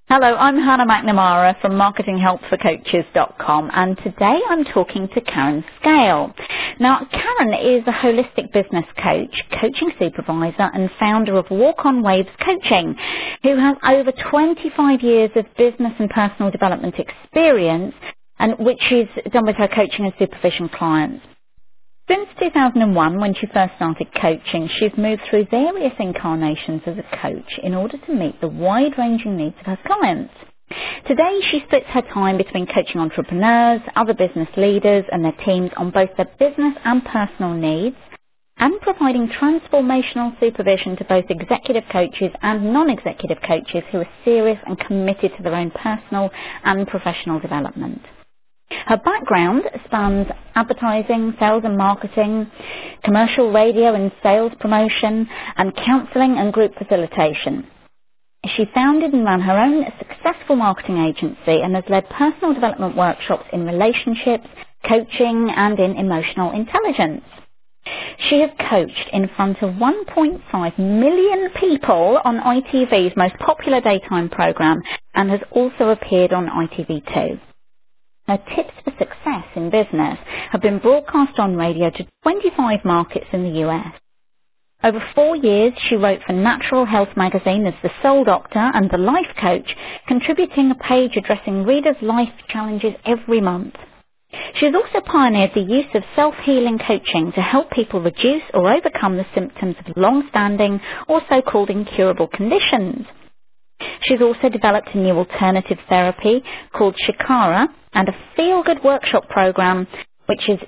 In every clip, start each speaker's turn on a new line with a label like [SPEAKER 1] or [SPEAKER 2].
[SPEAKER 1] Hello, I'm Hannah McNamara from marketinghelpforcoaches.com, and today I'm talking to Karen Scale. Now, Karen is a holistic business coach, coaching supervisor and founder of Walk on Waves Coaching, who has over 25 years of business and personal development experience, and which she's done with her coaching and supervision clients. Since 2001, when she first started coaching, she's moved through various incarnations as a coach in order to meet the wide-ranging needs of her clients. Today, she splits her time between coaching entrepreneurs, other business leaders and their teams on both their business and personal needs, and providing transformational supervision to both executive coaches and non-executive coaches who are serious and committed to their own personal and professional development. Her background spans advertising, sales and marketing, commercial radio and sales promotion, and counselling and group facilitation. She founded and ran her own successful marketing agency and has led personal development workshops in relationships, coaching, and in emotional intelligence. She has coached in front of 1.5 million people on ITV's most popular daytime programme and has also appeared on ITV2. Her tips for success in business have been broadcast on radio to 25 markets in the US. Over 4 years, she wrote for Natural Health magazine as the Soul Doctor and the Life Coach, contributing a page addressing readers' life challenges every month. She has also pioneered the use of self-healing coaching to help people reduce or overcome the symptoms of long-standing or so-called incurable conditions. She's also developed a new alternative therapy called Shikara and a feel-good workshop program, which is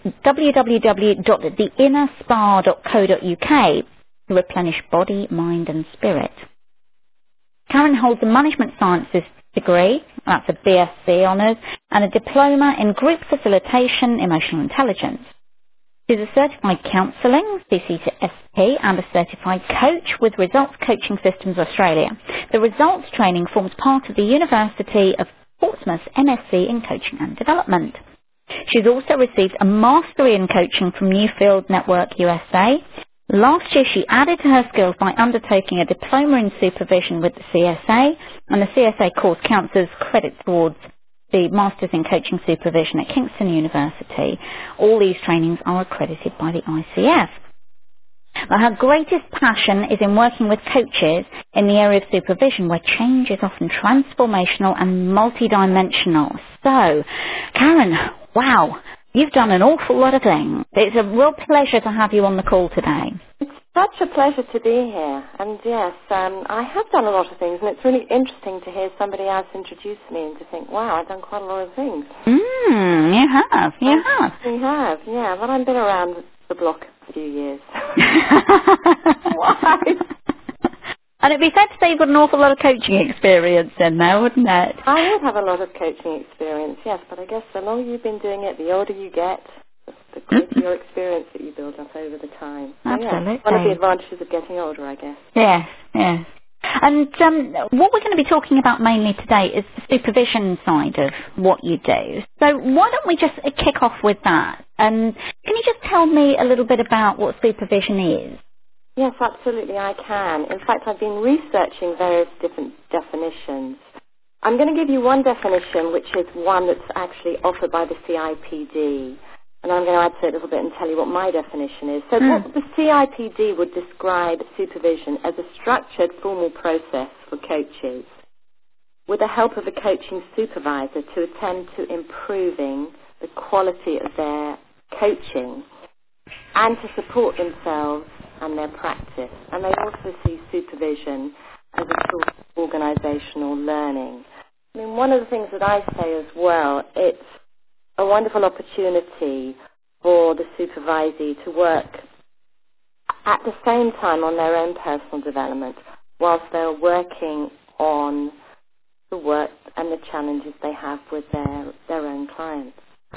[SPEAKER 1] www.theinnerspa.co.uk to replenish body, mind and spirit. Karen holds a management sciences degree, that's a BSc honours, and a diploma in group facilitation, emotional intelligence. She's a certified counselling, CC2SP, and a certified coach with Results Coaching Systems Australia. The Results training forms part of the University of Portsmouth's MSc in Coaching and Development. She's also received a mastery in coaching from Newfield Network USA. Last year she added to her skills by undertaking a diploma in supervision with the CSA, and the CSA course counts as credit towards the Masters in Coaching Supervision at Kingston University. All these trainings are accredited by the ICF. But her greatest passion is in working with coaches in the area of supervision, where change is often transformational and multidimensional. So, Karen, wow, you've done an awful lot of things. It's a real pleasure to have you on the call today.
[SPEAKER 2] It's such a pleasure to be here. And yes, I have done a lot of things, and it's really interesting to hear somebody else introduce me and to think, wow, I've done quite a lot of things.
[SPEAKER 1] You have.
[SPEAKER 2] You have, yeah. Well, I've been around the block a few years.
[SPEAKER 1] Why? And it'd be fair to say you've got an awful lot of coaching experience in there, wouldn't it?
[SPEAKER 2] I would have a lot of coaching experience, yes, but I guess the longer you've been doing it, the older you get, the greater your experience that you build up over the time. So,
[SPEAKER 1] Absolutely.
[SPEAKER 2] yeah, one of the advantages of getting older, I guess.
[SPEAKER 1] Yes. And what we're going to be talking about mainly today is the supervision side of what you do. So why don't we just kick off with that? Can you just tell me a little bit about what supervision is?
[SPEAKER 2] Yes, absolutely, I can. In fact, I've been researching various different definitions. I'm going to give you one definition, which is one that's actually offered by the CIPD. And I'm going to add to it a little bit and tell you what my definition is. So what the CIPD would describe supervision as a structured, formal process for coaches with the help of a coaching supervisor to attend to improving the quality of their coaching and to support themselves and their practice. And they also see supervision as a source of organisational learning. I mean, one of the things that I say as well, it's a wonderful opportunity for the supervisee to work at the same time on their own personal development whilst they're working on the work and the challenges they have with their own clients.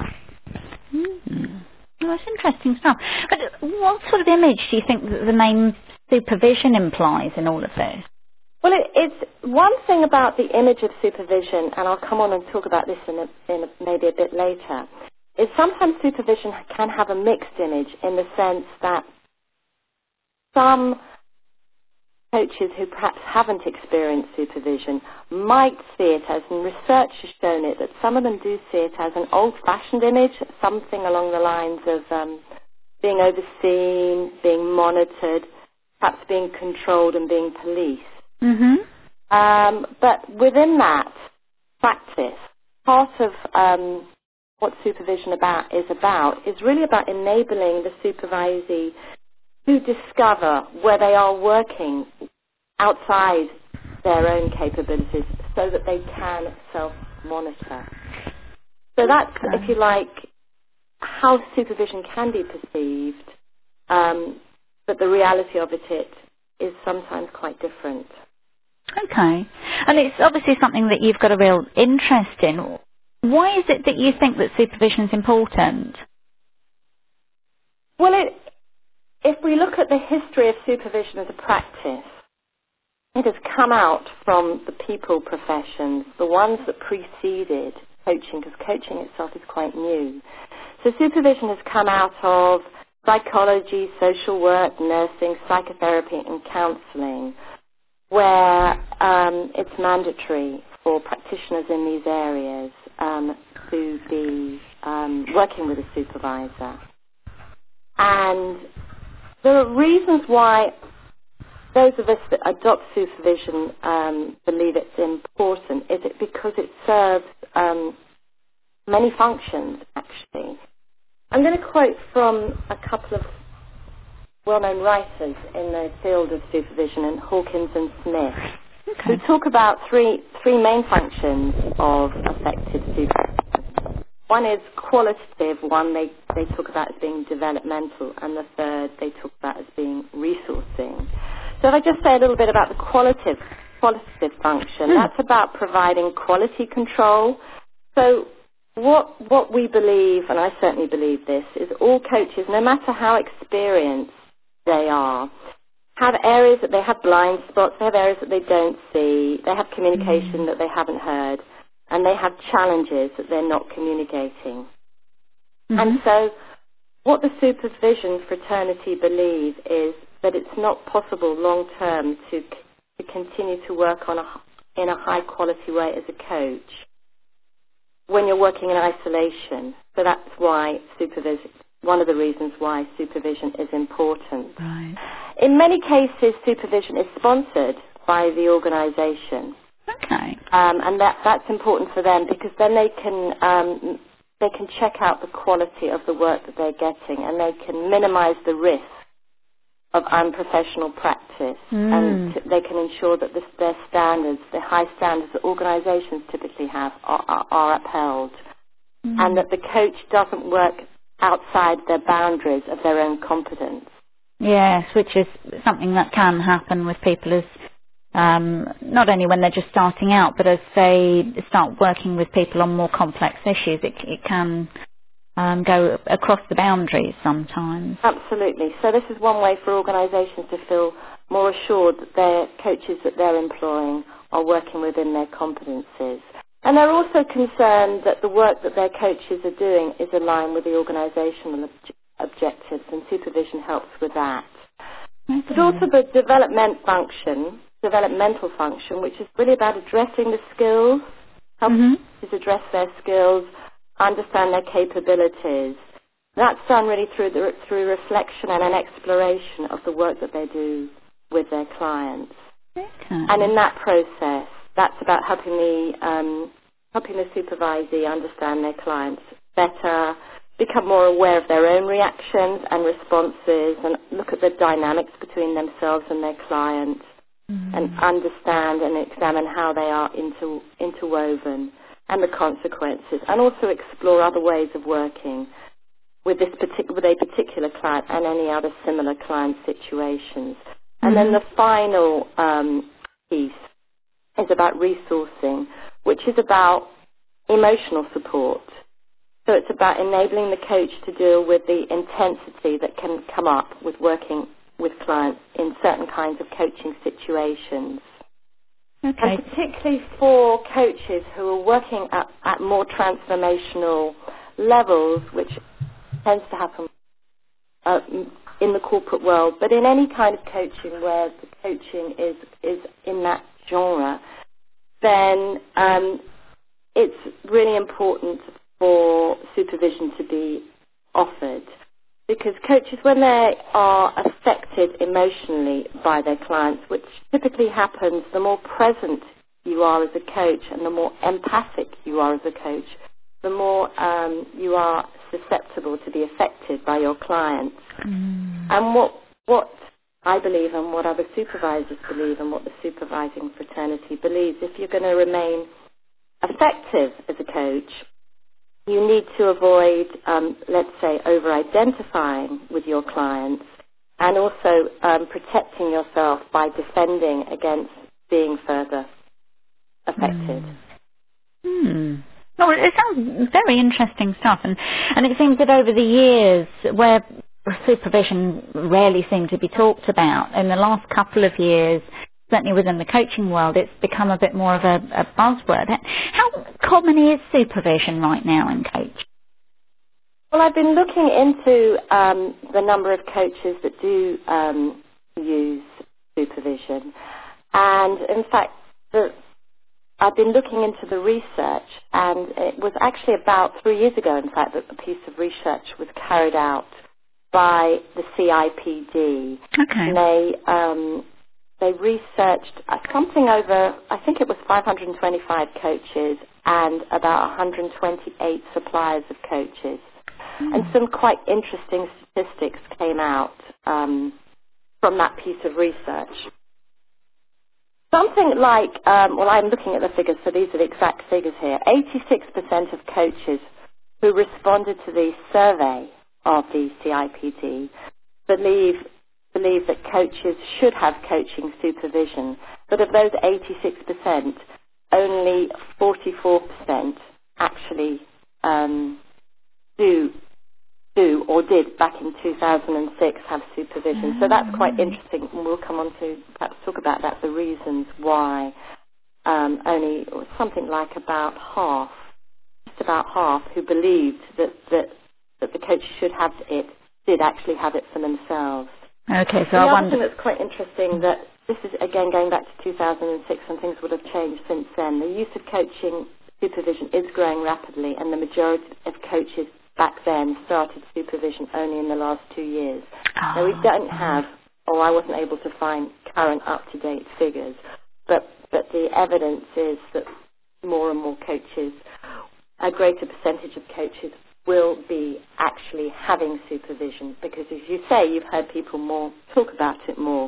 [SPEAKER 1] Well, that's interesting stuff. But what sort of image do you think that the name supervision implies in all of this?
[SPEAKER 2] Well, it's one thing about the image of supervision, and I'll come on and talk about this in maybe a bit later, is sometimes supervision can have a mixed image in the sense that some coaches who perhaps haven't experienced supervision might see it as, and research has shown it, that some of them do see it as an old-fashioned image, something along the lines of being overseen, being monitored, perhaps being controlled and being policed. But within that practice, part of what supervision is really about enabling the supervisee to discover where they are working outside their own capabilities so that they can self-monitor. So that's, if you like, how supervision can be perceived, but the reality of it is sometimes quite different.
[SPEAKER 1] Okay. And it's obviously something that you've got a real interest in. Why is it that you think that supervision is important?
[SPEAKER 2] Well, if we look at the history of supervision as a practice, it has come out from the people professions, the ones that preceded coaching, because coaching itself is quite new. So supervision has come out of psychology, social work, nursing, psychotherapy and counselling, where it's mandatory for practitioners in these areas to be working with a supervisor. And there are reasons why those of us that adopt supervision believe it's important, is it because it serves many functions, actually. I'm going to quote from a couple of well-known writers in the field of supervision, and Hawkins and Smith, who talk about three main functions of effective supervision. One is qualitative, one they talk about as being developmental, and the third they talk about as being resourcing. So if I just say a little bit about the qualitative function, that's about providing quality control. So what we believe, and I certainly believe this, is all coaches, no matter how experienced they are, have areas that they have blind spots, they have areas that they don't see, they have communication that they haven't heard, and they have challenges that they're not communicating. And so what the supervision fraternity believe is that it's not possible long term to continue to work in a high quality way as a coach when you're working in isolation. So that's why one of the reasons why supervision is important.
[SPEAKER 1] Right.
[SPEAKER 2] In many cases, supervision is sponsored by the organisation.
[SPEAKER 1] Okay.
[SPEAKER 2] And that's important for them, because then they can check out the quality of the work that they're getting, and they can minimise the risk of unprofessional practice, and they can ensure that their standards, the high standards that organisations typically have, are upheld, and that the coach doesn't work outside their boundaries of their own competence.
[SPEAKER 1] Yes, which is something that can happen with people as not only when they're just starting out, but as they start working with people on more complex issues, it can go across the boundaries sometimes.
[SPEAKER 2] Absolutely. So this is one way for organisations to feel more assured that their coaches that they're employing are working within their competencies. And they're also concerned that the work that their coaches are doing is aligned with the organisational objectives, and supervision helps with that. Okay. There's also the developmental function, which is really about addressing the skills, helping to address their skills, understand their capabilities. That's done really through reflection and an exploration of the work that they do with their clients.
[SPEAKER 1] Okay.
[SPEAKER 2] And in that process, that's about helping the supervisee understand their clients better, become more aware of their own reactions and responses, and look at the dynamics between themselves and their clients, and understand and examine how they are interwoven and the consequences, and also explore other ways of working with a particular client and any other similar client situations. And then the final piece is about resourcing, which is about emotional support. So it's about enabling the coach to deal with the intensity that can come up with working with clients in certain kinds of coaching situations.
[SPEAKER 1] Okay.
[SPEAKER 2] And particularly for coaches who are working at more transformational levels, which tends to happen in the corporate world, but in any kind of coaching where the coaching is in that genre, then it's really important for supervision to be offered, because coaches, when they are affected emotionally by their clients, which typically happens the more present you are as a coach and the more empathic you are as a coach, the more you are susceptible to be affected by your clients. And what I believe and what other supervisors believe and what the supervising fraternity believes, if you're going to remain effective as a coach, you need to avoid, let's say, over-identifying with your clients, and also protecting yourself by defending against being further affected.
[SPEAKER 1] Well, it sounds very interesting stuff, and it seems that over the years, where supervision rarely seemed to be talked about, in the last couple of years, certainly within the coaching world, it's become a bit more of a buzzword. How common is supervision right now in coaching?
[SPEAKER 2] Well, I've been looking into the number of coaches that do use supervision, and in fact, I've been looking into the research, and it was actually about 3 years ago, in fact, that a piece of research was carried out by the CIPD.
[SPEAKER 1] Okay.
[SPEAKER 2] And they researched something over, I think it was 525 coaches and about 128 suppliers of coaches. And some quite interesting statistics came out from that piece of research. Something like, well, I'm looking at the figures, so these are the exact figures here. 86% of coaches who responded to the survey of the CIPD believe that coaches should have coaching supervision. But of those 86%, only 44% actually do or did back in 2006 have supervision. So that's quite interesting, and we'll come on to perhaps talk about that, the reasons why only something like about half, just about half, who believed that the coach should have it, did actually have it for themselves.
[SPEAKER 1] Okay, so
[SPEAKER 2] the
[SPEAKER 1] I
[SPEAKER 2] other thing that's quite interesting, that this is again going back to 2006, and things would have changed since then. The use of coaching supervision is growing rapidly, and the majority of coaches back then started supervision only in the last 2 years. Now, we don't have, or I wasn't able to find current up-to-date figures, but the evidence is that more and more coaches, a greater percentage of coaches, will be actually having supervision, because, as you say, you've heard people talk about it more.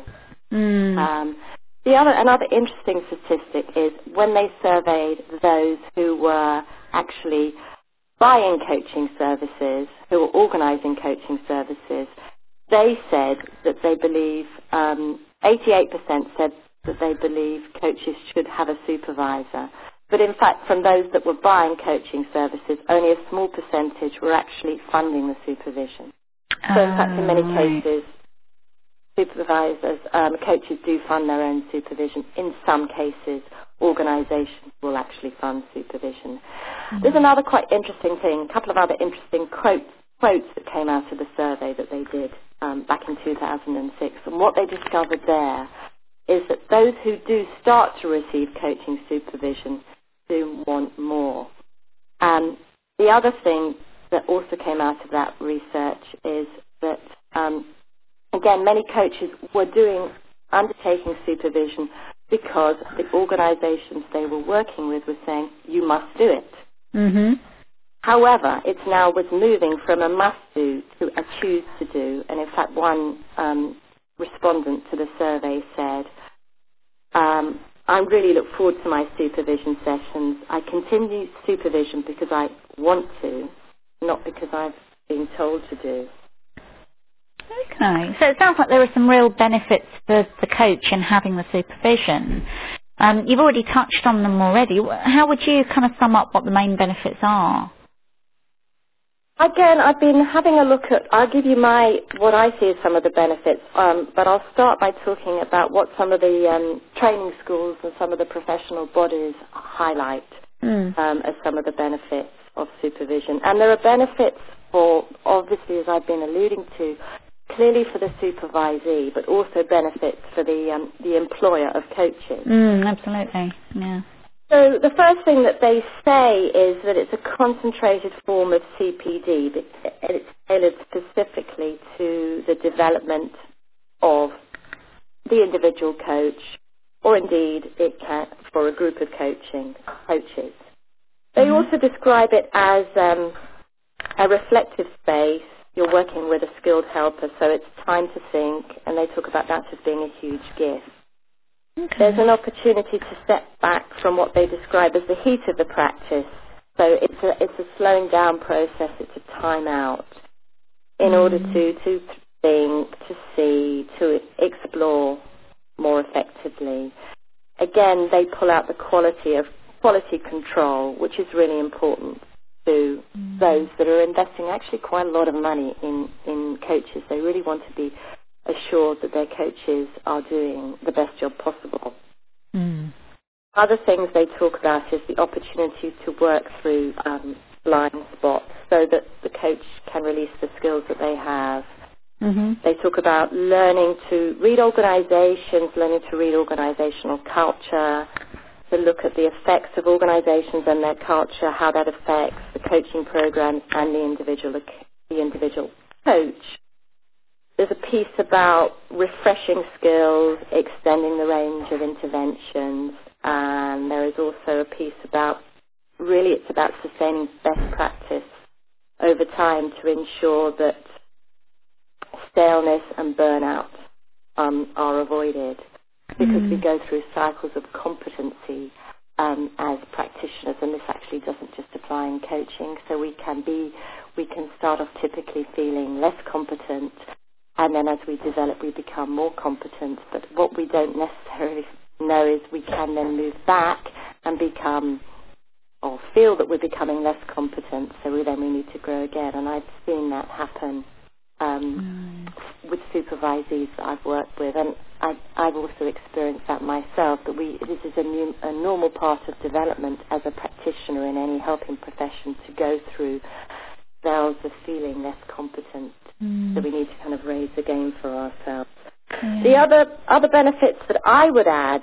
[SPEAKER 2] Another interesting statistic is when they surveyed those who were actually buying coaching services, who were organising coaching services, they said that they believe, 88% said that they believe coaches should have a supervisor. But in fact, from those that were buying coaching services, only a small percentage were actually funding the supervision. So in fact, in many cases, supervisors, coaches do fund their own supervision. In some cases, organisations will actually fund supervision. There's another quite interesting thing, a couple of other interesting quotes that came out of the survey that they did back in 2006. And what they discovered there is that those who do start to receive coaching supervision do want more. The other thing that also came out of that research is that, again, many coaches were undertaking supervision because the organisations they were working with were saying, you must do it. However, it now was moving from a must do to a choose to do. And in fact, one respondent to the survey said, I really look forward to my supervision sessions. I continue supervision because I want to, not because I've been told to do.
[SPEAKER 1] Okay, so it sounds like there are some real benefits for the coach in having the supervision. You've already touched on them already. How would you kind of sum up what the main benefits are?
[SPEAKER 2] Again, I've been having a look at, I'll give you what I see as some of the benefits, but I'll start by talking about what some of the training schools and some of the professional bodies highlight as some of the benefits of supervision. And there are benefits for, obviously, as I've been alluding to, clearly for the supervisee, but also benefits for the employer of coaches.
[SPEAKER 1] Absolutely, yeah.
[SPEAKER 2] So the first thing that they say is that it's a concentrated form of CPD, but it's tailored specifically to the development of the individual coach, or indeed it can for a group of coaches. They also describe it as a reflective space. You're working with a skilled helper, so it's time to think, and they talk about that as being a huge gift.
[SPEAKER 1] Okay.
[SPEAKER 2] There's an opportunity to step back from what they describe as the heat of the practice. So it's a slowing down process. It's a time out in order to think, to see, to explore more effectively. Again, they pull out the quality control, which is really important to those that are investing actually quite a lot of money in coaches. They really want to be assured that their coaches are doing the best job possible. Other things they talk about is the opportunity to work through blind spots so that the coach can release the skills that they have. They talk about learning to read organizations, learning to read organizational culture, to look at the effects of organizations and their culture, how that affects the coaching programs and the individual coach. There's a piece about refreshing skills, extending the range of interventions, and there is also a piece about, really it's about sustaining best practice over time to ensure that staleness and burnout are avoided, because we go through cycles of competency as practitioners, and this actually doesn't just apply in coaching. So we can start off typically feeling less competent, and then as we develop, we become more competent. But what we don't necessarily know is we can then move back and become, or feel that we're becoming less competent, so we need to grow again. And I've seen that happen with supervisees that I've worked with, and I've also experienced that myself, that this is a normal part of development as a practitioner in any helping profession, to go through spells of feeling less competent. So we need to kind of raise the game for ourselves. The other benefits that I would add,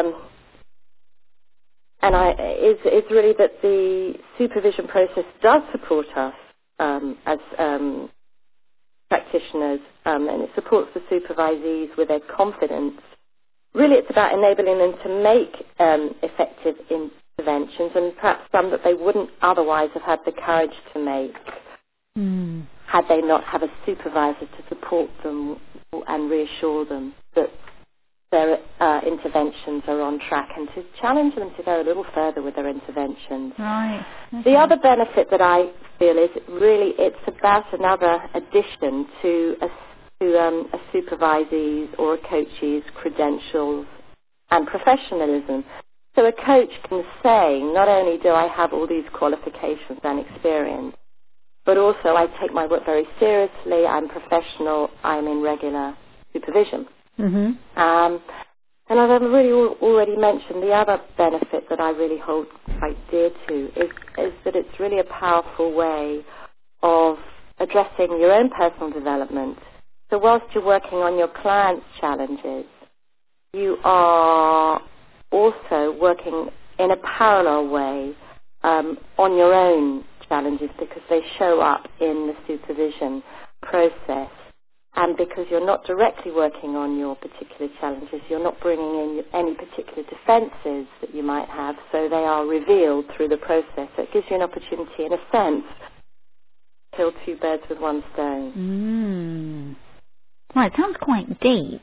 [SPEAKER 2] is really that the supervision process does support us as practitioners, and it supports the supervisees with their confidence. Really, it's about enabling them to make effective interventions, and perhaps some that they wouldn't otherwise have had the courage to make had they not have a supervisor to support them and reassure them that their interventions are on track, and to challenge them to go a little further with their interventions.
[SPEAKER 1] Right. Okay.
[SPEAKER 2] The other benefit that I feel is really it's about another addition to a supervisee's or a coach's credentials and professionalism. So a coach can say, not only do I have all these qualifications and experience, but also I take my work very seriously, I'm professional, I'm in regular supervision. And as I've really already mentioned, the other benefit that I really hold quite dear to is that it's really a powerful way of addressing your own personal development. So whilst you're working on your clients' challenges, you are also working in a parallel way on your own challenges, because they show up in the supervision process. And because you're not directly working on your particular challenges, you're not bringing in any particular defences that you might have, so they are revealed through the process. So it gives you an opportunity, in a sense, to kill two birds with one stone.
[SPEAKER 1] Right, it sounds quite deep.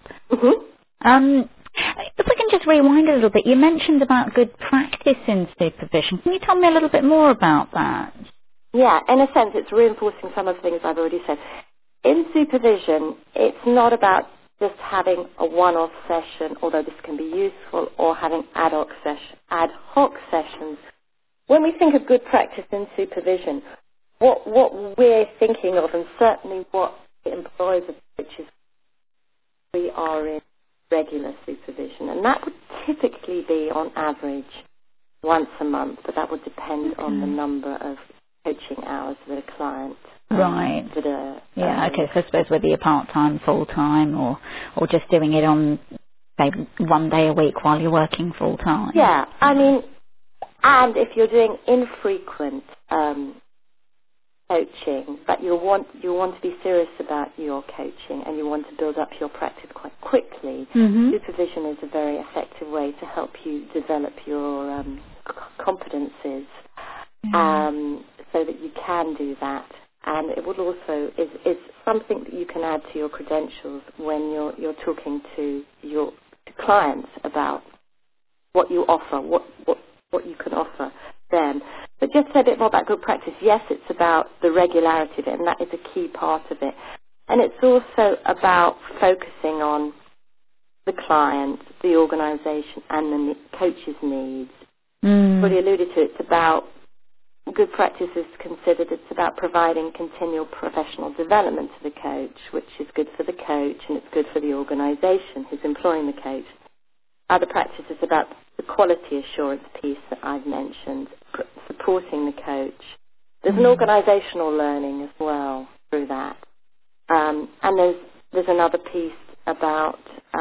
[SPEAKER 1] If we can just rewind a little bit, you mentioned about good practice in supervision. Can you tell me a little bit more about that?
[SPEAKER 2] Yeah, in a sense, it's reinforcing some of the things I've already said. In supervision, it's not about just having a one-off session, although this can be useful, or having ad hoc sessions. When we think of good practice in supervision, what we're thinking of, and certainly what employers of coaches, we are in regular supervision, and that would typically be on average once a month, but that would depend on the number of coaching hours that a client
[SPEAKER 1] Right.
[SPEAKER 2] that are
[SPEAKER 1] Yeah. Okay. So I suppose whether you're part-time, full-time, or just doing it on, say, one day a week while you're working full-time.
[SPEAKER 2] Yeah. I mean, and if you're doing infrequent coaching, but you want to be serious about your coaching and you want to build up your practice quite quickly, supervision is a very effective way to help you develop your competencies, so that you can do that. And it would also is something that you can add to your credentials when you're talking to your clients about what you offer, what you can offer them. But just say a bit more about good practice. Yes, it's about the regularity of it, and that is a key part of it. And it's also about focusing on the client, the organisation, and the coach's needs. What you alluded to, it's about good practice is considered, it's about providing continual professional development to the coach, which is good for the coach and it's good for the organisation who's employing the coach. Other practice is about the quality assurance piece that I've mentioned, supporting the coach. There's an organisational learning as well through that. And there's another piece about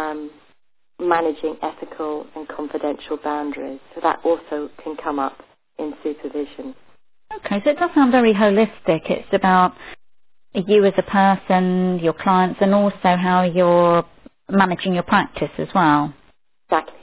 [SPEAKER 2] managing ethical and confidential boundaries. So that also can come up in supervision.
[SPEAKER 1] Okay, so it does sound very holistic. It's about you as a person, your clients, and also how you're managing your practice as well.
[SPEAKER 2] Exactly.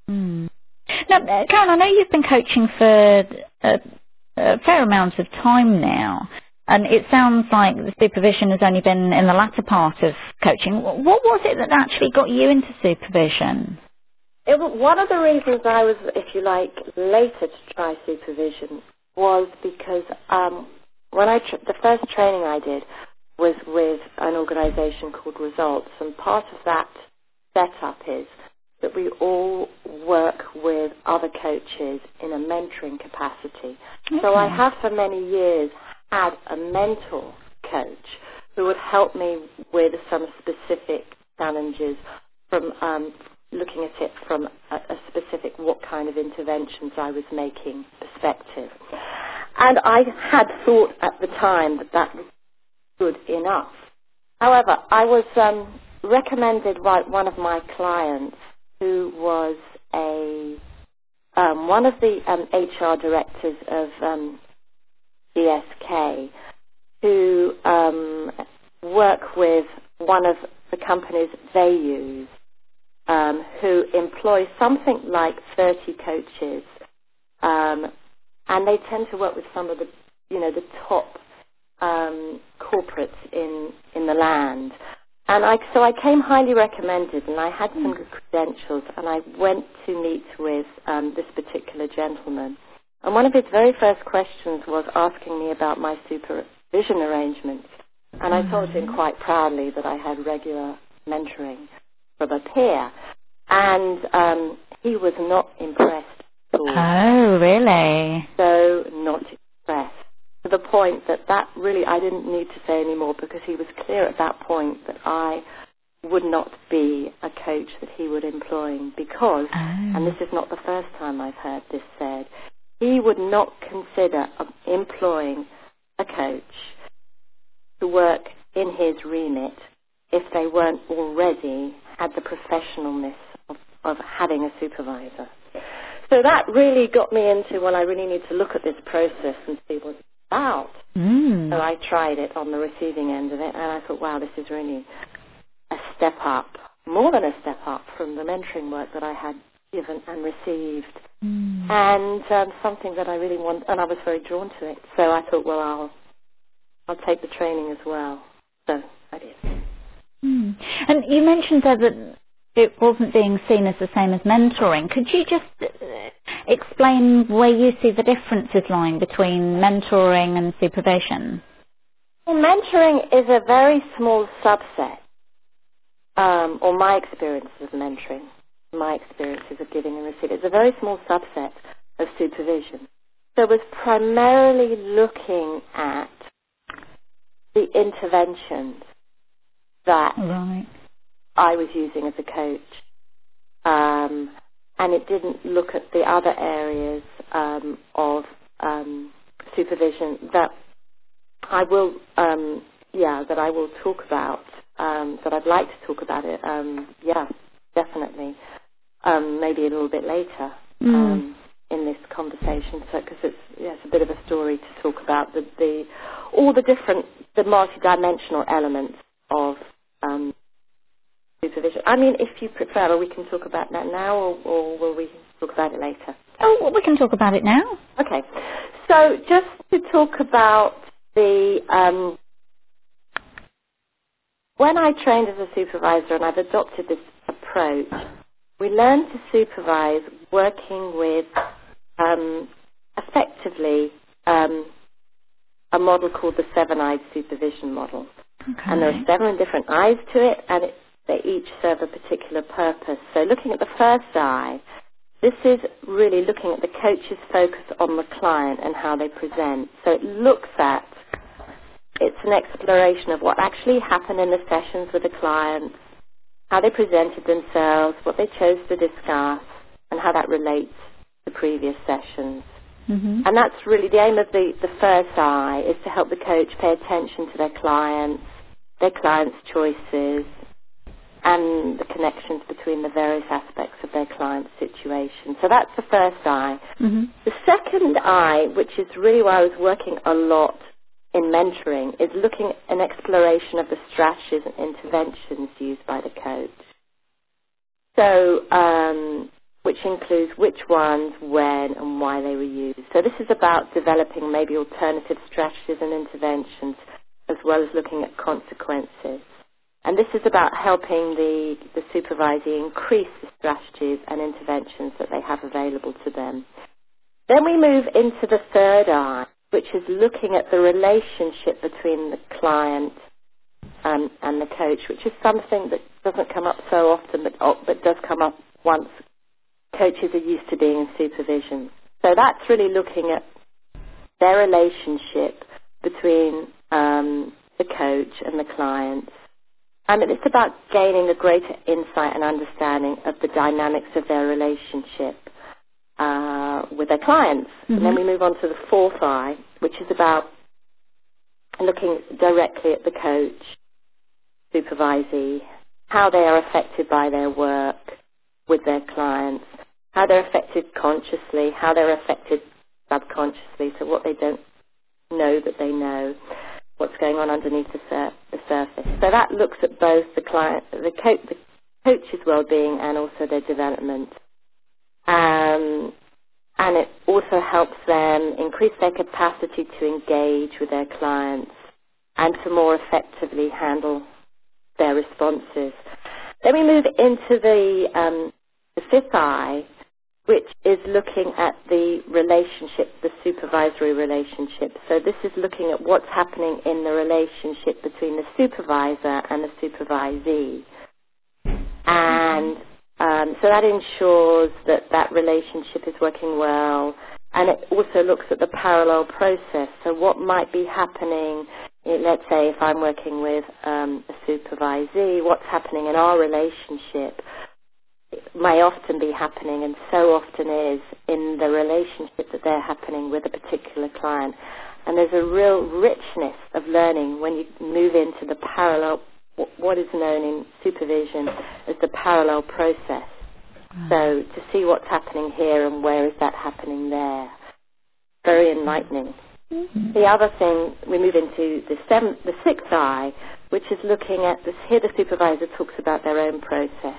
[SPEAKER 1] Now, Karen, I know you've been coaching for a fair amount of time now, and it sounds like the supervision has only been in the latter part of coaching. What was it that actually got you into supervision?
[SPEAKER 2] One of the reasons I was, if you like, later to try supervision was because when the first training I did was with an organisation called Results, and part of that setup is that we all work with other coaches in a mentoring capacity. Okay. So I have for many years had a mentor coach who would help me with some specific challenges from looking at it from a specific what kind of interventions I was making perspective. And I had thought at the time that was good enough. However, I was recommended by one of my clients who was one of the HR directors of GSK, who work with one of the companies they use, who employ something like 30 coaches, and they tend to work with some of the top corporates in the land. And so I came highly recommended, and I had some good credentials, and I went to meet with this particular gentleman. And one of his very first questions was asking me about my supervision arrangements. And I told him quite proudly that I had regular mentoring from a peer. And he was not impressed at all.
[SPEAKER 1] Oh, really?
[SPEAKER 2] So not impressed. To the point that really I didn't need to say any more, because he was clear at that point that I would not be a coach that he would employ, because, and this is not the first time I've heard this said, he would not consider employing a coach to work in his remit if they weren't already had the professionalness of having a supervisor. So that really got me into, well, I really need to look at this process and see what it's about. So I tried it on the receiving end of it, and I thought, wow, this is really a step up, more than a step up from the mentoring work that I had given and received, and something that I really want, and I was very drawn to it. So I thought, well, I'll take the training as well. So I did.
[SPEAKER 1] And you mentioned there that it wasn't being seen as the same as mentoring. Could you just explain where you see the differences lying between mentoring and supervision?
[SPEAKER 2] Well, mentoring is a very small subset, or my experiences of mentoring, my experiences of giving and receiving, it's a very small subset of supervision. So it was primarily looking at the interventions that I was using as a coach, and it didn't look at the other areas of supervision that I will, that I will talk about, that I'd like to talk about it, definitely, maybe a little bit later in this conversation, because it's a bit of a story to talk about all the different, the multidimensional elements of supervision. I mean, if you prefer, we can talk about that now, or will we talk about it later?
[SPEAKER 1] Oh, well, we can talk about it now.
[SPEAKER 2] Okay. So just to talk about when I trained as a supervisor, and I've adopted this approach, we learned to supervise working with effectively a model called the 7-eyed supervision model.
[SPEAKER 1] Okay.
[SPEAKER 2] And there are 7 different eyes to it, and they each serve a particular purpose. So looking at the first eye, this is really looking at the coach's focus on the client and how they present. So it's an exploration of what actually happened in the sessions with the client, how they presented themselves, what they chose to discuss, and how that relates to previous sessions.
[SPEAKER 1] Mm-hmm.
[SPEAKER 2] And that's really the aim of the first eye, is to help the coach pay attention to their clients' choices, and the connections between the various aspects of their client's situation. So that's the first eye.
[SPEAKER 1] Mm-hmm.
[SPEAKER 2] The second eye, which is really where I was working a lot in mentoring, is looking at an exploration of the strategies and interventions used by the coach. So, which includes which ones, when, and why they were used. So this is about developing maybe alternative strategies and interventions, as well as looking at consequences. And this is about helping the supervisee increase the strategies and interventions that they have available to them. Then we move into the third eye, which is looking at the relationship between the client and the coach, which is something that doesn't come up so often, but does come up once coaches are used to being in supervision. So that's really looking at their relationship between the coach and the client. And it's about gaining a greater insight and understanding of the dynamics of their relationship with their clients. Mm-hmm. And then we move on to the fourth eye, which is about looking directly at the coach, supervisee, how they are affected by their work with their clients, how they're affected consciously, how they're affected subconsciously, so what they don't know that they know, what's going on underneath the surface. So that looks at both the coach's well-being and also their development. And it also helps them increase their capacity to engage with their clients and to more effectively handle their responses. Then we move into the fifth eye, which is looking at the relationship, the supervisory relationship. So this is looking at what's happening in the relationship between the supervisor and the supervisee. And so that ensures that relationship is working well. And it also looks at the parallel process. So what might be happening, let's say if I'm working with a supervisee, what's happening in our relationship may often be happening, and so often is, in the relationship that they're happening with a particular client. And there's a real richness of learning when you move into the parallel, what is known in supervision as the parallel process. So to see what's happening here and where is that happening there. Very enlightening. Mm-hmm. The other thing, we move into the sixth eye, which is looking at this. Here the supervisor talks about their own process.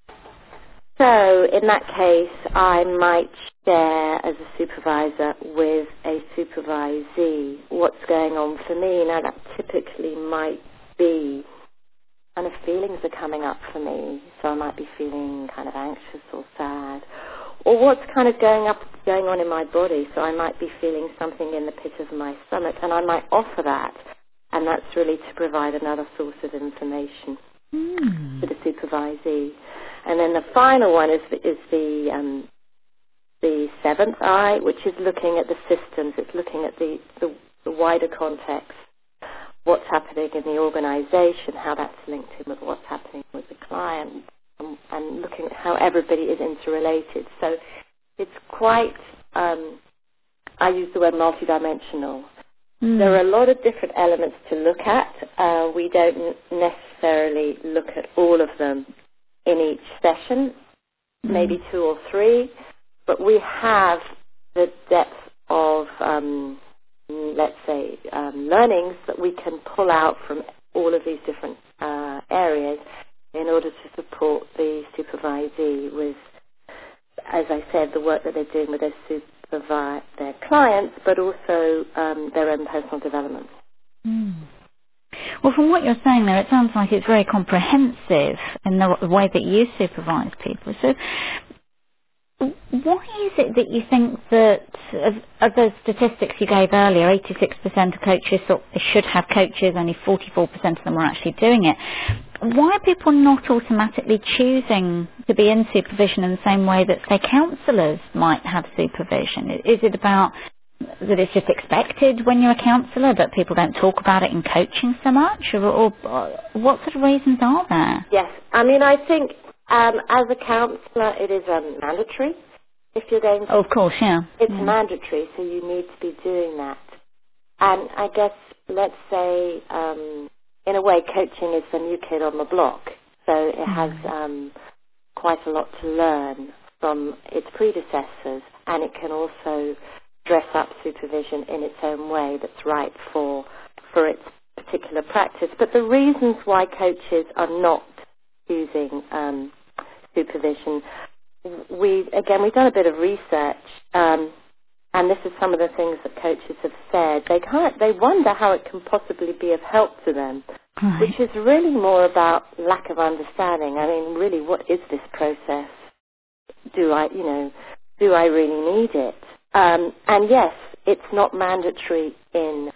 [SPEAKER 2] So in that case, I might share as a supervisor with a supervisee what's going on for me. Now that typically might be kind of feelings are coming up for me. So I might be feeling kind of anxious or sad. Or what's kind of going on in my body. So I might be feeling something in the pit of my stomach, and I might offer that. And that's really to provide another source of information to the supervisee. And then the final one is the seventh eye, which is looking at the systems. It's looking at the wider context, what's happening in the organization, how that's linked in with what's happening with the client, and looking at how everybody is interrelated. So it's quite I use the word multidimensional. There are a lot of different elements to look at. We don't necessarily look at all of them in each session, maybe 2 or 3, but we have the depth of, let's say, learnings that we can pull out from all of these different areas in order to support the supervisee with, as I said, the work that they're doing with their clients, but also their own personal development.
[SPEAKER 1] Well, from what you're saying there, it sounds like it's very comprehensive in the way that you supervise people. So why is it that you think that, of those statistics you gave earlier, 86% of coaches thought they should have coaches, only 44% of them were actually doing it. Why are people not automatically choosing to be in supervision in the same way that, say, counsellors might have supervision? Is it about that it's just expected when you're a counsellor, but people don't talk about it in coaching so much? Or what sort of reasons are there?
[SPEAKER 2] Yes, I mean, I think as a counsellor, it is mandatory. If you're going to,
[SPEAKER 1] of course, yeah.
[SPEAKER 2] It's mandatory, so you need to be doing that. And I guess, let's say, in a way, coaching is the new kid on the block. So it has quite a lot to learn from its predecessors, and it can also dress up supervision in its own way that's right for its particular practice. But the reasons why coaches are not using supervision, we've done a bit of research, and this is some of the things that coaches have said. They wonder how it can possibly be of help to them, which is really more about lack of understanding. I mean, really, what is this process? Do I really need it? And yes, it's not mandatory in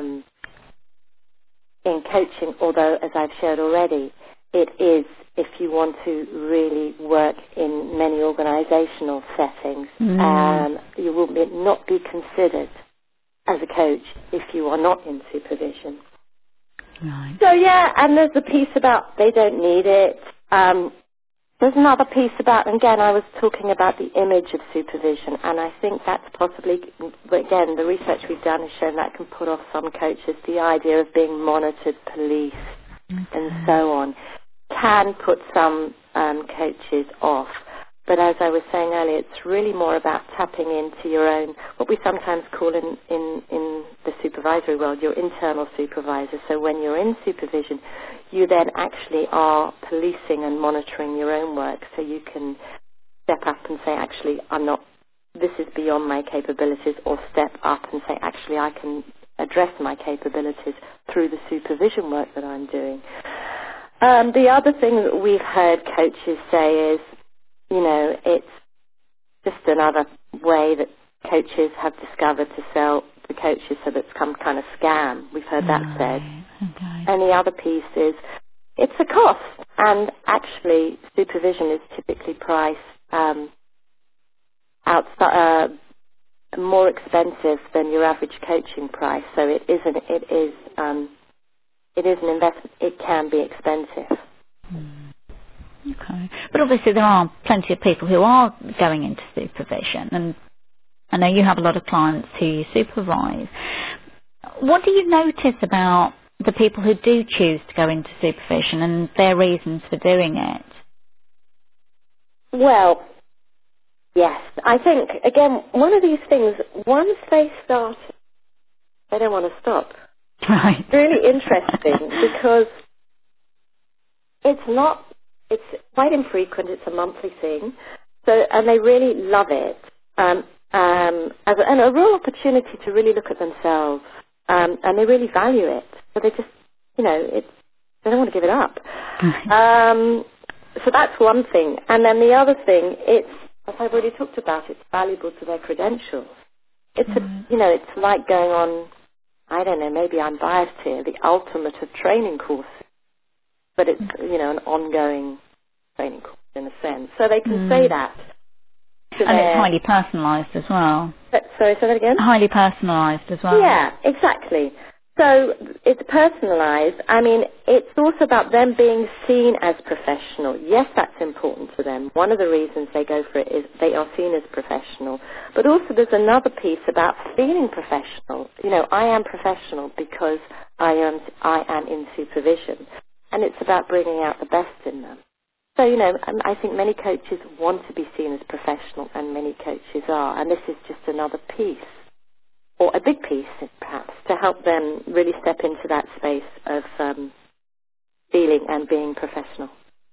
[SPEAKER 2] coaching, although, as I've shared already, it is if you want to really work in many organizational settings. You will not be considered as a coach if you are not in supervision.
[SPEAKER 1] Right.
[SPEAKER 2] So, yeah, and there's the piece about they don't need it. There's another piece about, again, I was talking about the image of supervision, and I think that's possibly, again, the research we've done has shown that can put off some coaches. The idea of being monitored, policed, and so on can put some coaches off. But as I was saying earlier, it's really more about tapping into your own, what we sometimes call in the supervisory world, your internal supervisor. So when you're in supervision, you then actually are policing and monitoring your own work, so you can step up and say, actually, this is beyond my capabilities, or step up and say, actually, I can address my capabilities through the supervision work that I'm doing. The other thing that we've heard coaches say is, it's just another way that coaches have discovered to sell the coaches, so that's come kind of scam. We've heard that said.
[SPEAKER 1] Okay.
[SPEAKER 2] And the other piece is it's a cost, and actually supervision is typically priced more expensive than your average coaching price. So it is an investment. It can be expensive.
[SPEAKER 1] Okay. But obviously there are plenty of people who are going into supervision, and I know you have a lot of clients who you supervise. What do you notice about the people who do choose to go into supervision and their reasons for doing it?
[SPEAKER 2] Well, yes. I think, again, one of these things, once they start, they don't want to stop.
[SPEAKER 1] Right.
[SPEAKER 2] It's really interesting because it's quite infrequent. It's a monthly thing. So, and they really love it. And a real opportunity to really look at themselves. And they really value it. So they just, they don't want to give it up. So that's one thing. And then the other thing, it's, as I've already talked about, it's valuable to their credentials. It's it's like going on, I don't know, maybe I'm biased here, the ultimate of training courses. But it's, an ongoing training course in a sense. So they can say that.
[SPEAKER 1] And it's highly personalised as well.
[SPEAKER 2] Sorry, say that again?
[SPEAKER 1] Highly personalised as well.
[SPEAKER 2] Yeah, exactly. So it's personalised. I mean, it's also about them being seen as professional. Yes, that's important to them. One of the reasons they go for it is they are seen as professional. But also there's another piece about feeling professional. You know, I am professional because I am in supervision. And it's about bringing out the best in them. So, you know, I think many coaches want to be seen as professional, and many coaches are. And this is just another piece, or a big piece, perhaps, to help them really step into that space of feeling and being professional.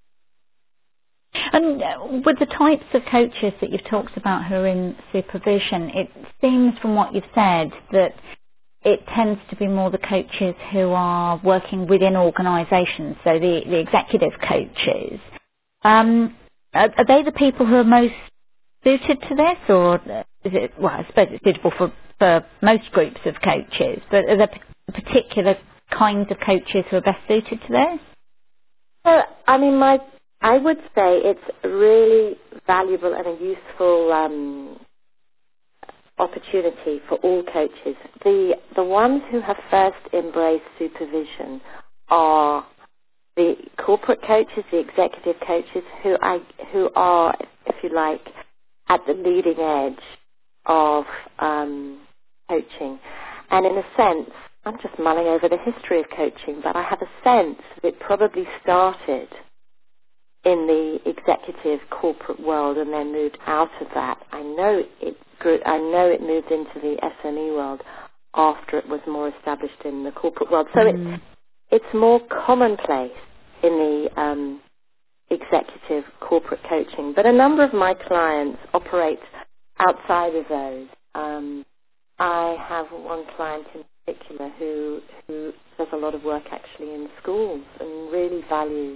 [SPEAKER 1] And with the types of coaches that you've talked about who are in supervision, it seems from what you've said that it tends to be more the coaches who are working within organisations, so the executive coaches. Are they the people who are most suited to this, or is it, well, I suppose it's suitable for most groups of coaches, but are there particular kinds of coaches who are best suited to this?
[SPEAKER 2] So, I mean, I would say it's really valuable and a useful opportunity for all coaches. The ones who have first embraced supervision are the corporate coaches, the executive coaches, who are, if you like, at the leading edge of coaching. And in a sense, I'm just mulling over the history of coaching, but I have a sense that it probably started in the executive corporate world and then moved out of that. I know it moved into the SME world after it was more established in the corporate world. So it's more commonplace in the executive corporate coaching. But a number of my clients operate outside of those. I have one client in particular who does a lot of work actually in schools and really values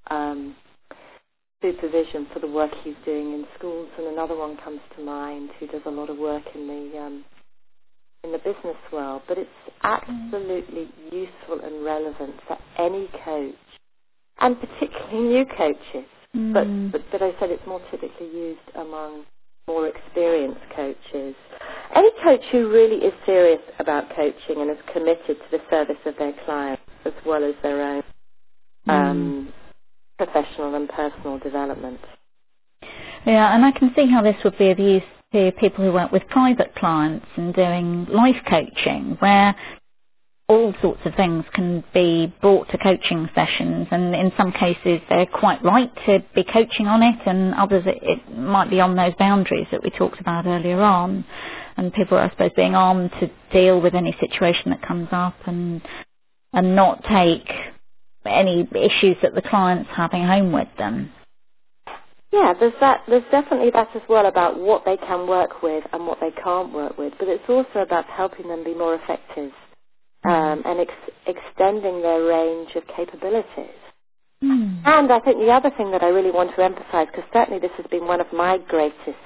[SPEAKER 2] supervision for the work he's doing in schools, and another one comes to mind who does a lot of work in the business world. But it's absolutely useful and relevant for any coach, and particularly new coaches. But I said it's more typically used among more experienced coaches. Any coach who really is serious about coaching and is committed to the service of their clients as well as their own professional and personal development.
[SPEAKER 1] Yeah, and I can see how this would be of use to people who work with private clients and doing life coaching, where all sorts of things can be brought to coaching sessions, and in some cases they're quite right to be coaching on it, and others it might be on those boundaries that we talked about earlier on, and people are, I suppose, being armed to deal with any situation that comes up and not take any issues that the client's having home with them.
[SPEAKER 2] Yeah, there's definitely that as well, about what they can work with and what they can't work with, but it's also about helping them be more effective and extending their range of capabilities. And I think the other thing that I really want to emphasize, because certainly this has been one of my greatest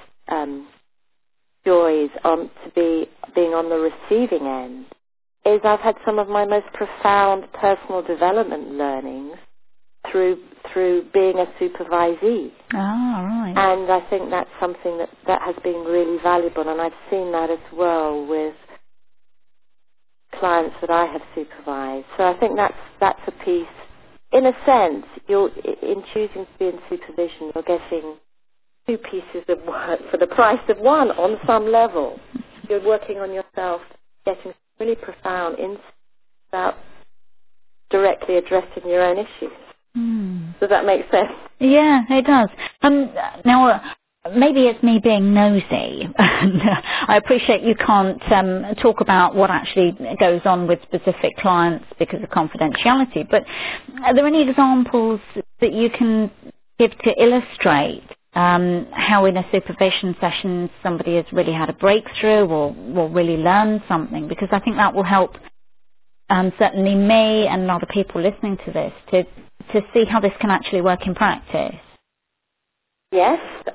[SPEAKER 2] joys being on the receiving end, is I've had some of my most profound personal development learnings through being a supervisee.
[SPEAKER 1] Right.
[SPEAKER 2] And I think that's something that has been really valuable, and I've seen that as well with clients that I have supervised. So I think that's a piece. In a sense, in choosing to be in supervision, you're getting two pieces of work for the price of one on some level. You're working on yourself, getting really profound insights about directly addressing your own issues. Does that make sense?
[SPEAKER 1] Yeah, it does. Now, maybe it's me being nosy. I appreciate you can't talk about what actually goes on with specific clients because of confidentiality, but are there any examples that you can give to illustrate how in a supervision session somebody has really had a breakthrough or really learned something? Because I think that will help certainly me and other people listening to this to see how this can actually work in practice.
[SPEAKER 2] Yes.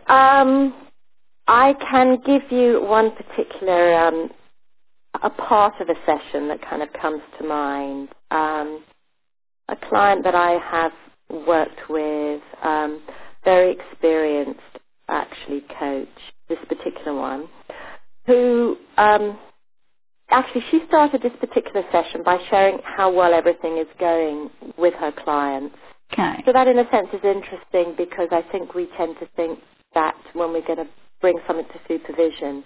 [SPEAKER 2] I can give you one particular, a part of a session that kind of comes to mind. A client that I have worked with, very experienced actually coach, this particular one, who, actually, she started this particular session by sharing how well everything is going with her clients.
[SPEAKER 1] Okay.
[SPEAKER 2] So that, in a sense, is interesting because I think we tend to think that when we're going to bring something to supervision,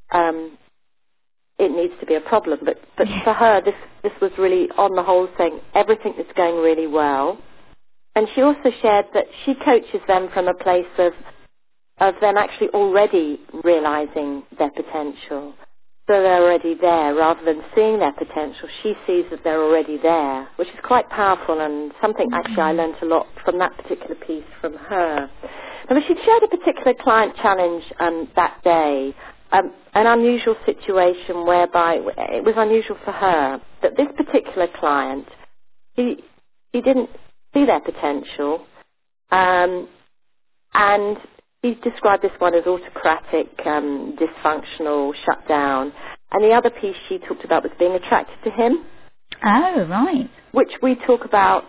[SPEAKER 2] it needs to be a problem. But for her, this was really, on the whole, saying everything is going really well. And she also shared that she coaches them from a place of them actually already realizing their potential. So they're already there. Rather than seeing their potential, she sees that they're already there, which is quite powerful and something actually I learned a lot from that particular piece from her. Now, she shared a particular client challenge that day, an unusual situation whereby it was unusual for her that this particular client, he didn't see their potential, and he described this one as autocratic, dysfunctional, shut down. And the other piece she talked about was being attracted to him.
[SPEAKER 1] Oh, right.
[SPEAKER 2] Which we talk about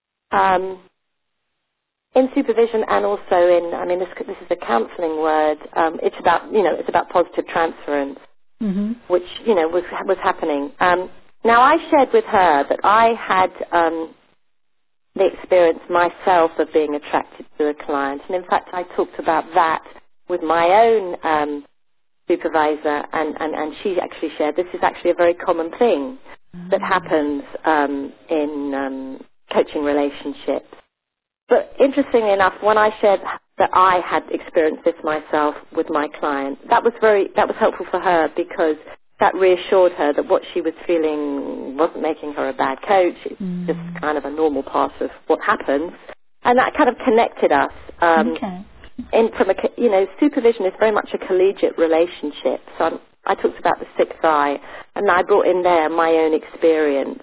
[SPEAKER 2] in supervision and also in, I mean, this is a counselling word. It's about positive transference, which, was happening. Now, I shared with her that I had the experience myself of being attracted to a client. And in fact, I talked about that with my own supervisor, and she actually shared this is actually a very common thing that happens in coaching relationships. But interestingly enough, when I shared that I had experienced this myself with my client, that was helpful for her because that reassured her that what she was feeling wasn't making her a bad coach. It's just kind of a normal part of what happens. And that kind of connected us.
[SPEAKER 1] Okay.
[SPEAKER 2] Supervision is very much a collegiate relationship. So I talked about the sixth eye, and I brought in there my own experience.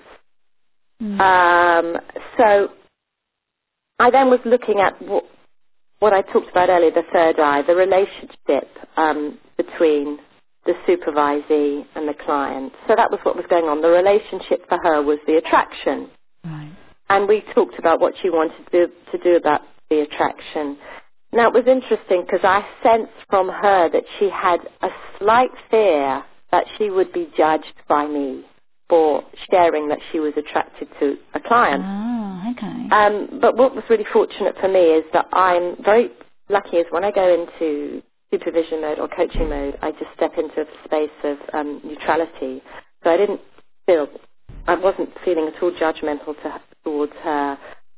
[SPEAKER 2] So I then was looking at what I talked about earlier, the third eye, the relationship between the supervisee and the client. So that was what was going on. The relationship for her was the attraction.
[SPEAKER 1] Right.
[SPEAKER 2] And we talked about what she wanted to do about the attraction. Now, it was interesting because I sensed from her that she had a slight fear that she would be judged by me for sharing that she was attracted to a client.
[SPEAKER 1] Oh, okay.
[SPEAKER 2] But what was really fortunate for me is that I'm very lucky is when I go into supervision mode or coaching mode, I just step into a space of neutrality. So I wasn't feeling at all judgmental towards her.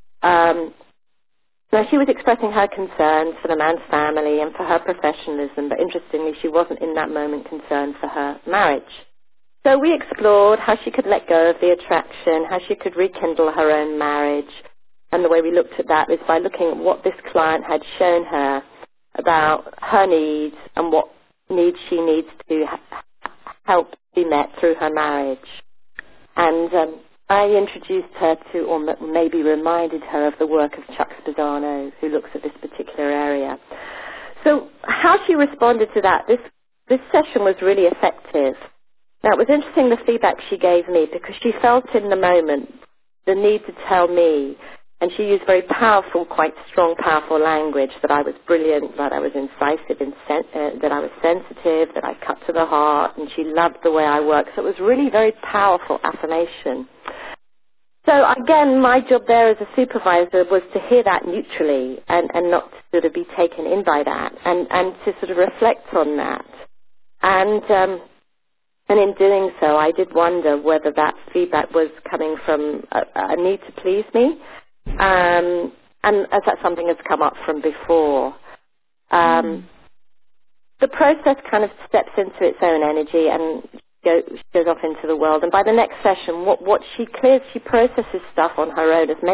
[SPEAKER 2] Now, she was expressing her concerns for the man's family and for her professionalism, but interestingly, she wasn't in that moment concerned for her marriage. So we explored how she could let go of the attraction, how she could rekindle her own marriage. And the way we looked at that is by looking at what this client had shown her about her needs and what needs she needs to help be met through her marriage. And I introduced her to, or maybe reminded her of the work of Chuck Spezzano, who looks at this particular area. So how she responded to that, this session was really effective. Now, it was interesting the feedback she gave me because she felt in the moment the need to tell me, and she used very powerful, quite strong, powerful language, that I was brilliant, that I was incisive, that I was sensitive, that I cut to the heart, and she loved the way I work. So it was really very powerful affirmation. So again, my job there as a supervisor was to hear that neutrally and not to sort of be taken in by that and to sort of reflect on that. And in doing so, I did wonder whether that feedback was coming from a need to please me, and as that's something that's come up from before. The process kind of steps into its own energy and goes off into the world. And by the next session, what she clears, she processes stuff on her own, as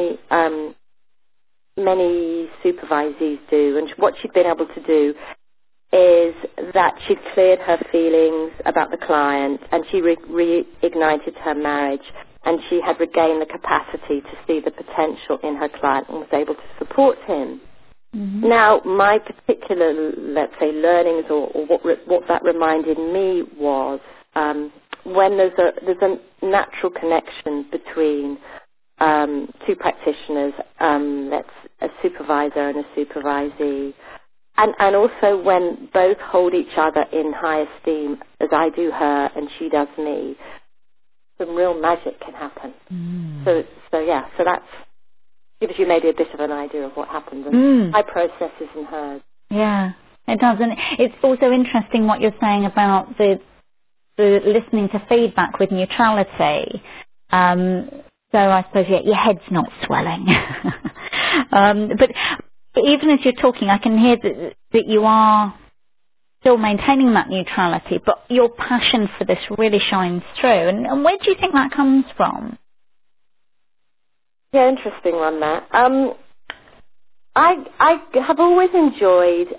[SPEAKER 2] many supervisees do. And what she'd been able to do is that she'd cleared her feelings about the client, and she reignited her marriage, and she had regained the capacity to see the potential in her client and was able to support him. Mm-hmm. Now, my particular, let's say, learnings or what that reminded me was when there's a natural connection between two practitioners, that's a supervisor and a supervisee, and also when both hold each other in high esteem, as I do her and she does me, some real magic can happen. So that gives you maybe a bit of an idea of what happens in my processes and hers.
[SPEAKER 1] Yeah, it does. And it's also interesting what you're saying about the listening to feedback with neutrality. So I suppose your head's not swelling. But even as you're talking, I can hear that you are still maintaining that neutrality, but your passion for this really shines through. And where do you think that comes from?
[SPEAKER 2] Yeah, interesting one, that. I have always enjoyed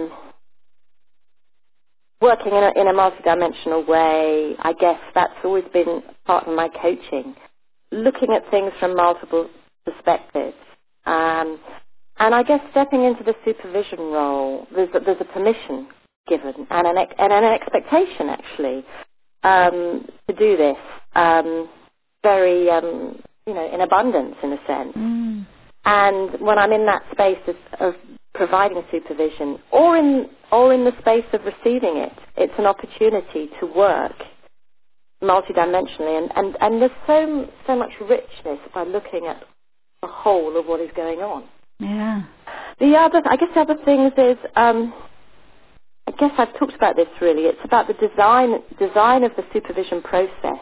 [SPEAKER 2] working in a multidimensional way. I guess that's always been part of my coaching, looking at things from multiple perspectives. And I guess stepping into the supervision role, there's a permission given and an expectation, actually, to do this very, in abundance, in a sense. And when I'm in that space of providing supervision, or in the space of receiving it, it's an opportunity to work multidimensionally, and there's so much richness by looking at the whole of what is going on.
[SPEAKER 1] Yeah.
[SPEAKER 2] I guess the other things is, I guess I've talked about this really. It's about the design of the supervision process.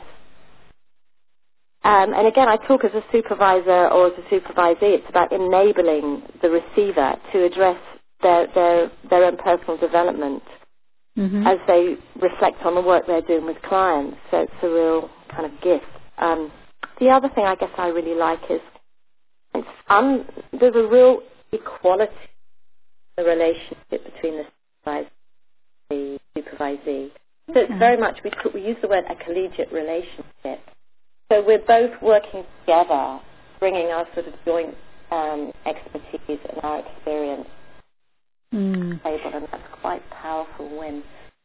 [SPEAKER 2] And again, I talk as a supervisor or as a supervisee. It's about enabling the receiver to address their own personal development as they reflect on the work they're doing with clients. So it's a real kind of gift. The other thing I guess I really like is there's a real equality in the relationship between the supervisor and the supervisee. So it's very much, we use the word a collegiate relationship. So we're both working together, bringing our sort of joint expertise and our experience to the table, and that's quite powerful when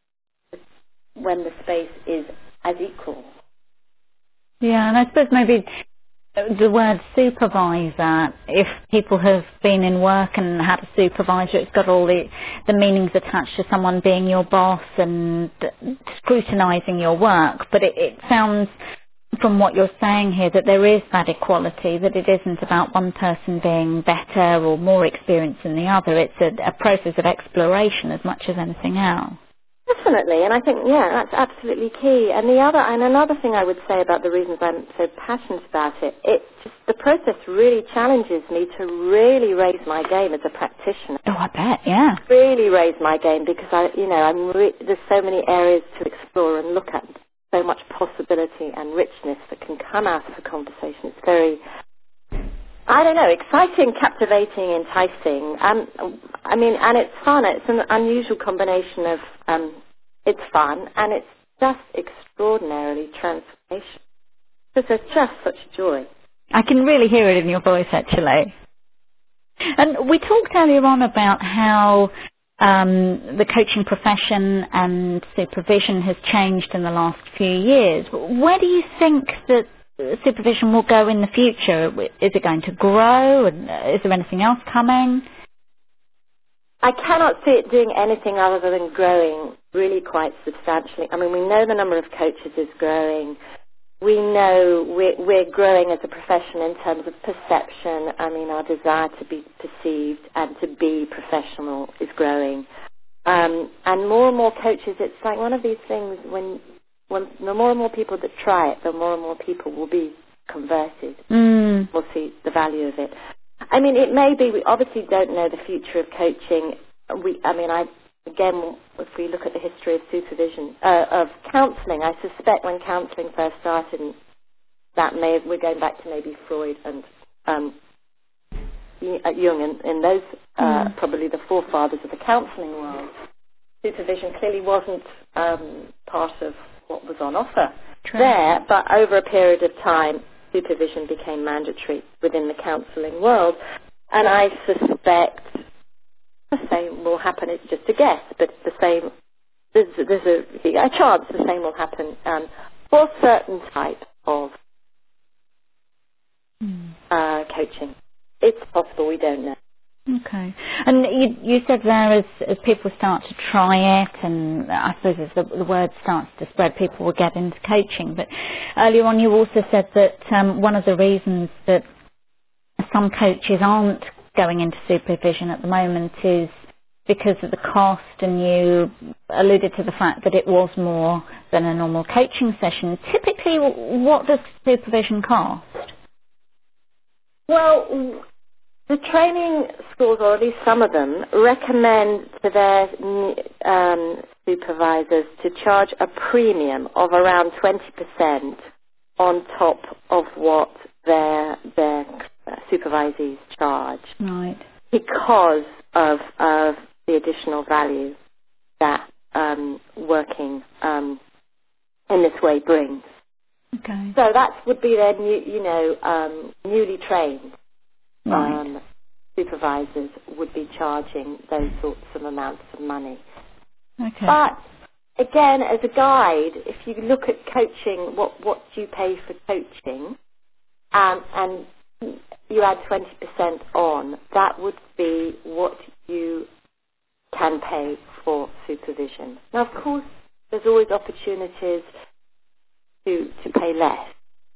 [SPEAKER 2] the space is as equal.
[SPEAKER 1] Yeah, and I suppose maybe the word supervisor, if people have been in work and had a supervisor, it's got all the meanings attached to someone being your boss and scrutinising your work. But it sounds, from what you're saying here, that there is that equality, that it isn't about one person being better or more experienced than the other. It's a process of exploration as much as anything else.
[SPEAKER 2] Definitely, and I think, that's absolutely key. And another thing I would say about the reasons I'm so passionate about it, the process really challenges me to really raise my game as a practitioner.
[SPEAKER 1] Oh, I bet, yeah.
[SPEAKER 2] Really raise my game because there's so many areas to explore and look at, so much possibility and richness that can come out of a conversation. It's very, exciting, captivating, enticing. And it's fun. It's an unusual combination of it's fun and it's just extraordinarily transformational. Because there's just such joy.
[SPEAKER 1] I can really hear it in your voice, actually. And we talked earlier on about how the coaching profession and supervision has changed in the last few years. Where do you think that supervision will go in the future? Is it going to grow? Is there anything else coming?
[SPEAKER 2] I cannot see it doing anything other than growing really quite substantially. I mean, we know the number of coaches is growing. We know we're growing as a profession in terms of perception. I mean, our desire to be perceived and to be professional is growing. And more coaches, it's like one of these things when the more and more people that try it, the more and more people will be converted. We'll see the value of it. I mean, it may be, we obviously don't know the future of coaching. Again, if we look at the history of supervision, of counselling, I suspect when counselling first started, we're going back to maybe Freud and Jung, and those probably the forefathers of the counselling world. Supervision clearly wasn't part of what was on offer there, but over a period of time, supervision became mandatory within the counselling world, and I suspect the same will happen. It's just a guess, but the same. There's a chance the same will happen for a certain type of coaching. It's possible, we don't know.
[SPEAKER 1] Okay. And you said there as people start to try it, and I suppose as the word starts to spread, people will get into coaching. But earlier on you also said that one of the reasons that some coaches aren't going into supervision at the moment is because of the cost, and you alluded to the fact that it was more than a normal coaching session. Typically, what does supervision cost?
[SPEAKER 2] Well, the training schools, or at least some of them, recommend to their supervisors to charge a premium of around 20% on top of what their supervisees charge.
[SPEAKER 1] Right.
[SPEAKER 2] Because of the additional value that working in this way brings.
[SPEAKER 1] Okay.
[SPEAKER 2] So that would be their newly trained
[SPEAKER 1] Right.
[SPEAKER 2] supervisors would be charging those sorts of amounts of money.
[SPEAKER 1] Okay.
[SPEAKER 2] But again, as a guide, if you look at coaching, what do you pay for coaching, and you add 20% on, that would be what you can pay for supervision. Now, of course, there's always opportunities to pay less.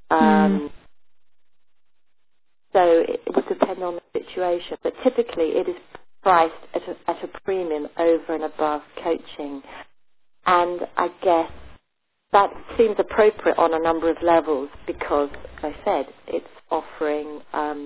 [SPEAKER 2] So it would depend on the situation, but typically it is priced at a premium over and above coaching. And I guess that seems appropriate on a number of levels because, as I said, it's offering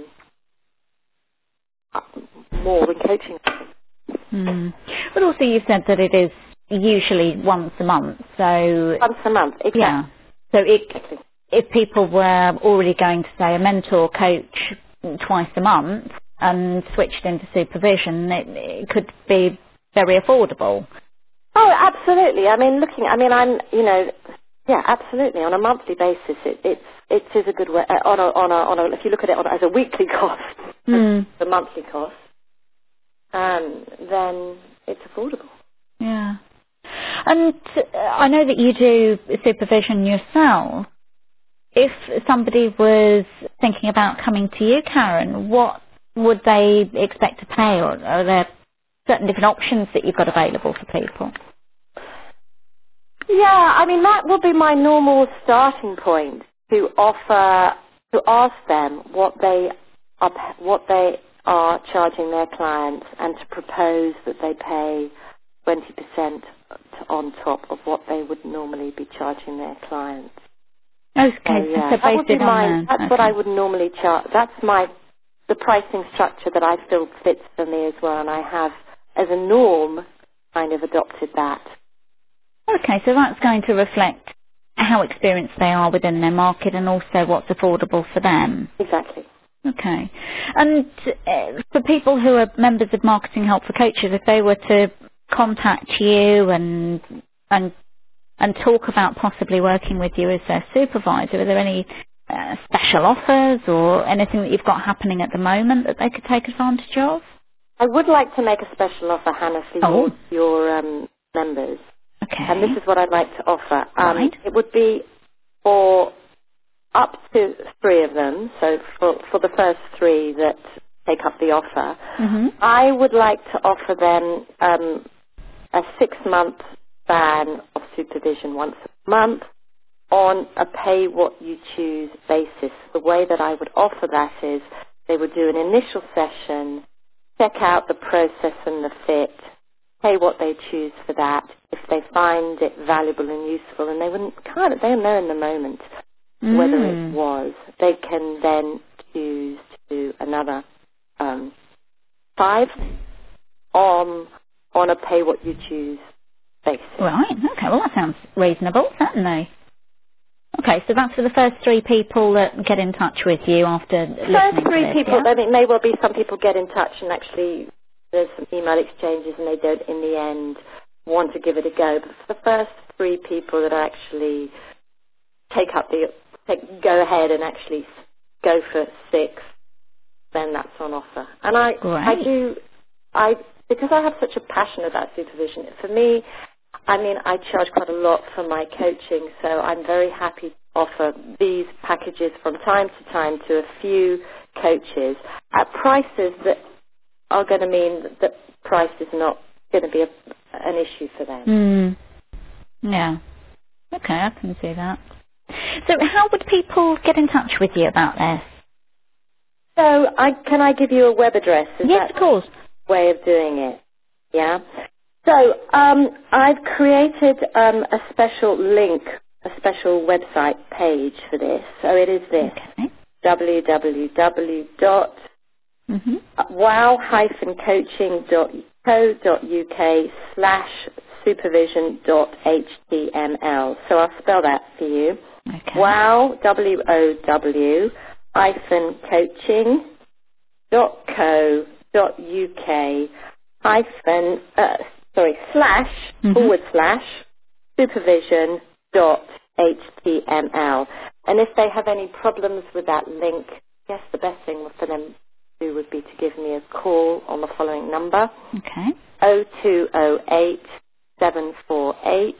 [SPEAKER 2] more than coaching.
[SPEAKER 1] But also you said that it is usually once a month, so...
[SPEAKER 2] Once a month, exactly.
[SPEAKER 1] Yeah. So if people were already going to, say, a mentor coach twice a month and switched into supervision, it could be very affordable.
[SPEAKER 2] Oh, absolutely. Absolutely. On a monthly basis, it is a good way. If you look at it as a weekly cost, the monthly cost, then it's affordable.
[SPEAKER 1] Yeah. And I know that you do supervision yourself. If somebody was thinking about coming to you, Karen, what would they expect to pay, or are there certain different options that you've got available for people?
[SPEAKER 2] Yeah, that will be my normal starting point, to ask them what they are charging their clients, and to propose that they pay 20% on top of what they would normally be charging their clients.
[SPEAKER 1] Okay,
[SPEAKER 2] so that would be that's what I would normally charge. That's the pricing structure that I feel fits for me as well, and I have, as a norm, kind of adopted that.
[SPEAKER 1] Okay, so that's going to reflect how experienced they are within their market and also what's affordable for them.
[SPEAKER 2] Exactly.
[SPEAKER 1] Okay. And for people who are members of Marketing Help for Coaches, if they were to contact you and talk about possibly working with you as their supervisor, are there any special offers or anything that you've got happening at the moment that they could take advantage of?
[SPEAKER 2] I would like to make a special offer, Hannah, for your members.
[SPEAKER 1] Okay.
[SPEAKER 2] And this is what I'd like to offer.
[SPEAKER 1] Right.
[SPEAKER 2] It would be for up to 3 of them, so for the first 3 that take up the offer, I would like to offer them a 6-month ban of supervision once a month on a pay-what-you-choose basis. The way that I would offer that is they would do an initial session, check out the process and the fit, pay what they choose for that. If they find it valuable and useful, and they don't know in the moment whether it was, they can then choose to do another 5 on a pay-what-you-choose basis.
[SPEAKER 1] Right, okay, well that sounds reasonable, certainly. Okay, so that's for the first 3 people that get in touch with you after listening to this.
[SPEAKER 2] First 3 people, yeah? It may well be some people get in touch and actually there's some email exchanges and they don't in the end want to give it a go. But for the first 3 people that actually go ahead and actually go for 6, then that's on offer. And because I have such a passion about supervision, for me, I charge quite a lot for my coaching, so I'm very happy to offer these packages from time to time to a few coaches at prices that are going to mean that price is not going to be an issue for them.
[SPEAKER 1] Yeah. Okay, I can see that. So how would people get in touch with you about this?
[SPEAKER 2] So can I give you a web address?
[SPEAKER 1] Yes, of course.
[SPEAKER 2] Way of doing it. Yeah. So I've created a special link, a special website page for this. So it is this: www.wow-coaching.co.uk/supervision.html. So I'll spell that for you.
[SPEAKER 1] Okay.
[SPEAKER 2] Wow, wow-coaching.co.uk/supervision.html. And if they have any problems with that link, I guess the best thing for them to do would be to give me a call on the following number.
[SPEAKER 1] Okay.
[SPEAKER 2] 0208 748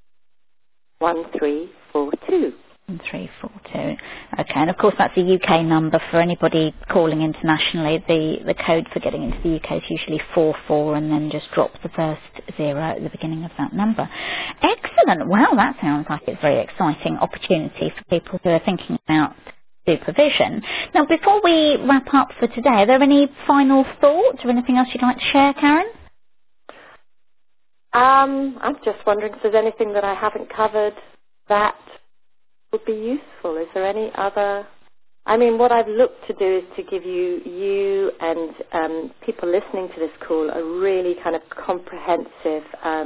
[SPEAKER 2] 1342.
[SPEAKER 1] 1342. Okay, and of course that's a UK number. For anybody calling internationally, the code for getting into the UK is usually 44 and then just drop the first 0 at the beginning of that number. Excellent. Well, that sounds like it's a very exciting opportunity for people who are thinking about supervision. Now, before we wrap up for today, are there any final thoughts or anything else you'd like to share, Karen?
[SPEAKER 2] I'm just wondering if there's anything that I haven't covered that would be useful. Is there any other? I mean, what I've looked to do is to give you and people listening to this call a really kind of comprehensive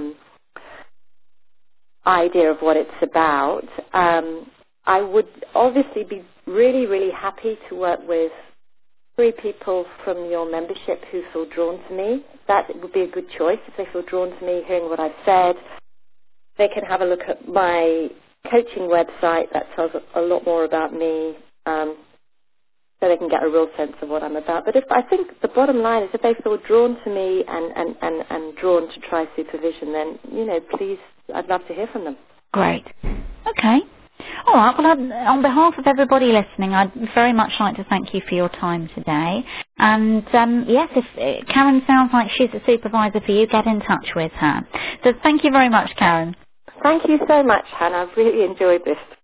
[SPEAKER 2] idea of what it's about. I would obviously be really, really happy to work with 3 people from your membership who feel drawn to me. That would be a good choice if they feel drawn to me, hearing what I've said. They can have a look at my coaching website. That tells a lot more about me, so they can get a real sense of what I'm about. But I think the bottom line is if they feel drawn to me and drawn to try supervision, then, please, I'd love to hear from them.
[SPEAKER 1] Great. Okay. All right. Well, on behalf of everybody listening, I'd very much like to thank you for your time today. And yes, if Karen sounds like she's a supervisor for you, get in touch with her. So thank you very much, Karen.
[SPEAKER 2] Thank you so much, Hannah. I've really enjoyed this.